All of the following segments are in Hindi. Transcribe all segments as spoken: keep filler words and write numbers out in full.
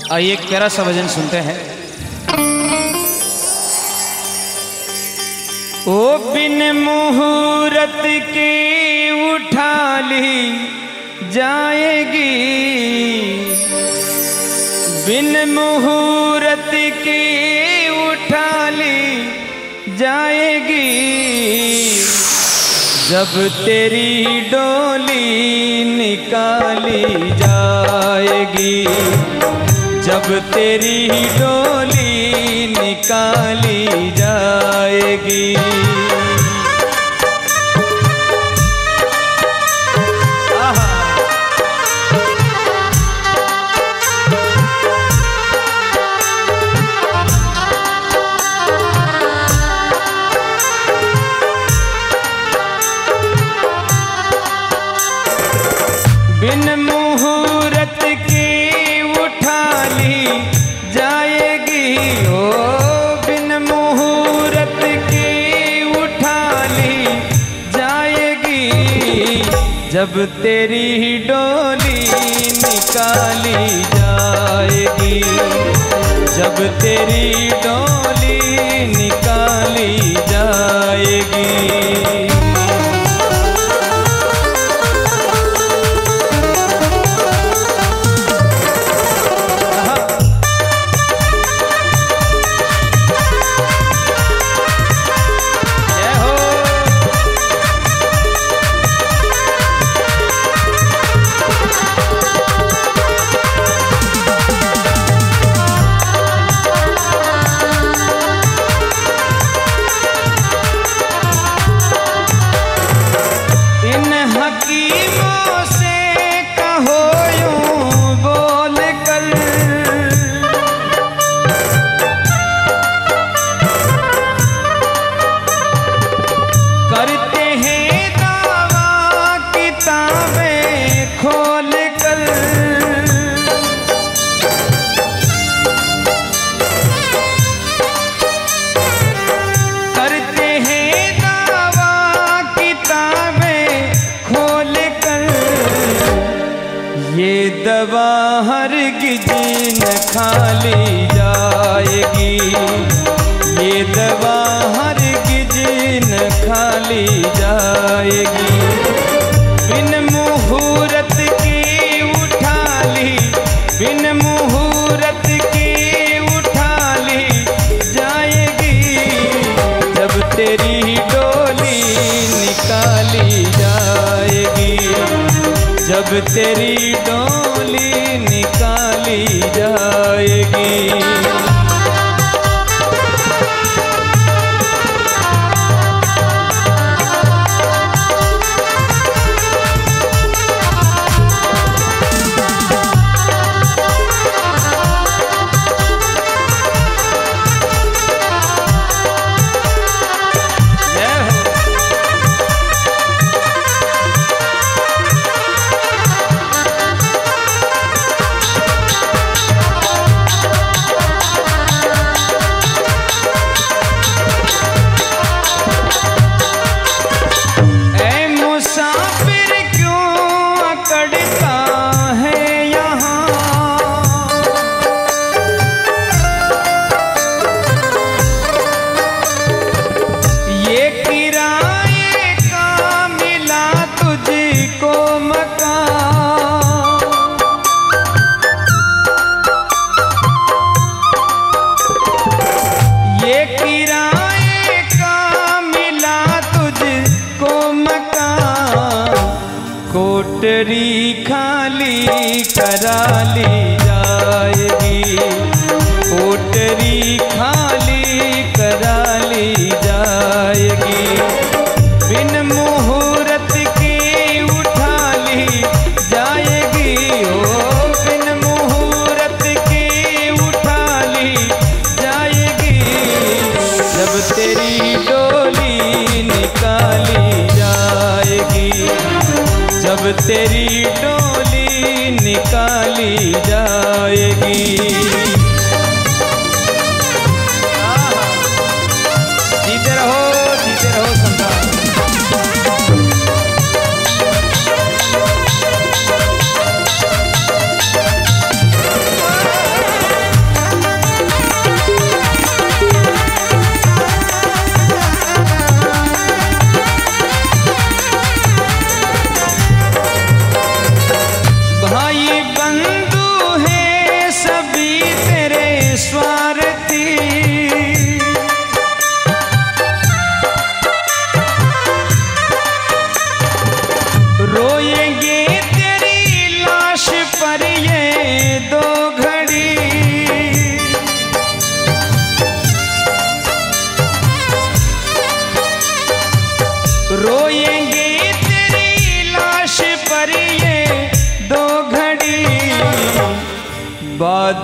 आइए एक प्यारा सा भजन सुनते हैं। ओ बिन मुहूर्त के उठा ली जाएगी, बिन मुहूर्त के उठा ली जाएगी, जब तेरी डोली निकाली जाएगी, जब तेरी डोली निकाली जाएगी। बिन मुहूर्त की उठा ली जाएगी, ओ बिन मुहूर्त की उठा ली जाएगी, जब तेरी डोली निकाली जाएगी, जब तेरी डोली निकाली जाएगी। हकीमों से कहो यूं बोल कर, करते हैं दावा किताबें खोल कर, करते हैं दावा किताबें खोल कर, ये दवा हरगिज़ न खाली जाएगी, ये दवा हरगिज़ न खाली जाएगी। बिन मुहूर्त की उठा ली, बिन मुहूर्त की उठा ली जाएगी, जब तेरी डोली निकाली जाएगी, जब तेरी डोली निकाली जाएगी। कोटरी खाली करा ली जाएगी, कोटरी खाली करा ली जाएगी, बिन मुहूर्त की उठा ली जाएगी, ओ बिन मुहूर्त की उठा ली जाएगी, जब तेरी डोली निकाली जाएगी, जब तेरी डोली निकाली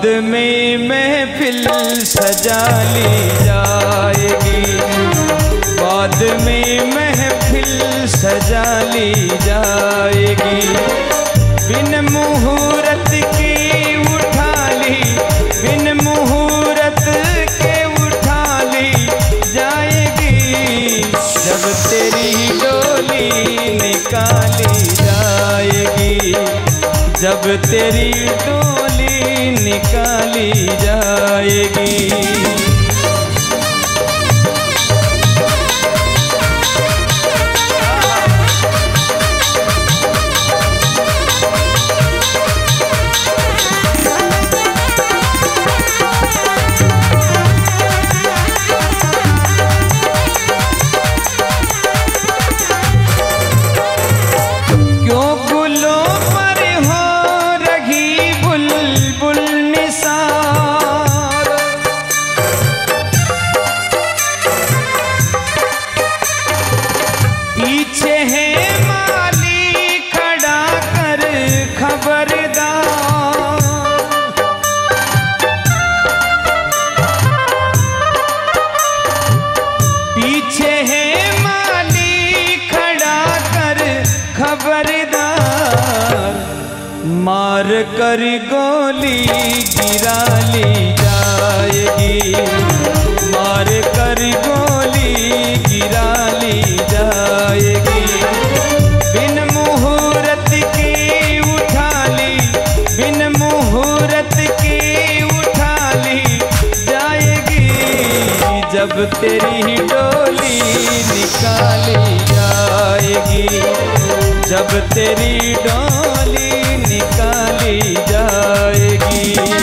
में महफिल सजा ली जाएगी, बाद में महफिल सजा ली जाएगी। बिन मुहूर्त के उठा ली, बिन मुहूर्त के उठा ली जाएगी। जब तेरी डोली निकाली जाएगी, जब तेरी डोली निकाली जाएगी। मार कर गोली गिरा ली जाएगी, मार कर गोली गिरा ली जाएगी। बिन मुहूर्त के उठा ली, बिन मुहूर्त के उठा ली जाएगी। जब तेरी डोली निकाली जाएगी, जब तेरी डोली निकाली जाएगी।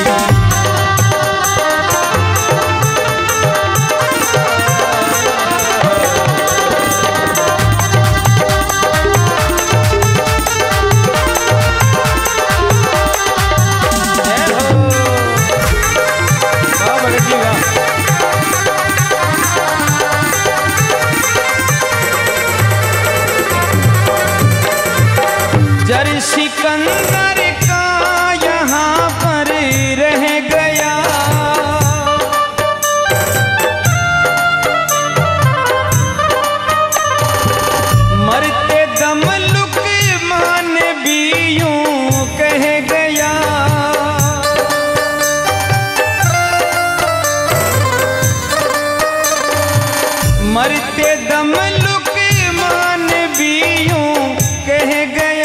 जर सिकंदर का यहाँ पर रह गया, मरते दम लुकमान भी यूं कह गया। मरते दम लुकमान भी यूं कह गया।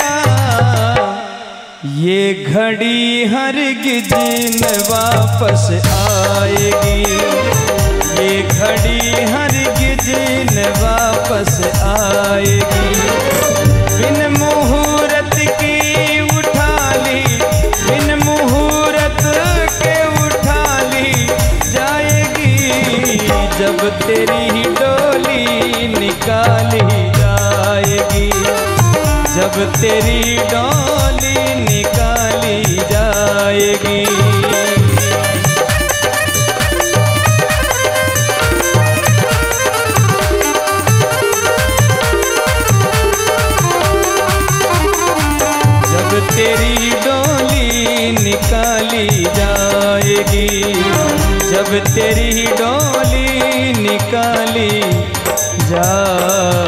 ये घड़ी हरगिज़ न वापस आएगी, ये घड़ी हरगिज़ न वापस आएगी। बिन मुहूर्त के उठा ली, बिन मुहूर्त के उठा ली जाएगी। जब तेरी डोली निकाली जाएगी, जब तेरी डोली निकाली जाएगी। जब तेरी डोली निकाली जाएगी, जब तेरी डोली निकाली जा